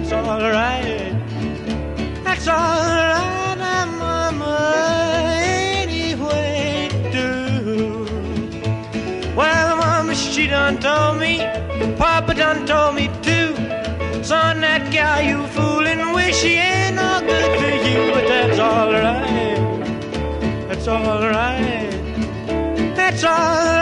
that's all right. That's all right, mama, anyway do. Well, mama, she done told me, papa done told me too. Son, that gal you foolin' with, she ain't no good to you. But that's all right, that's all right, that's all right.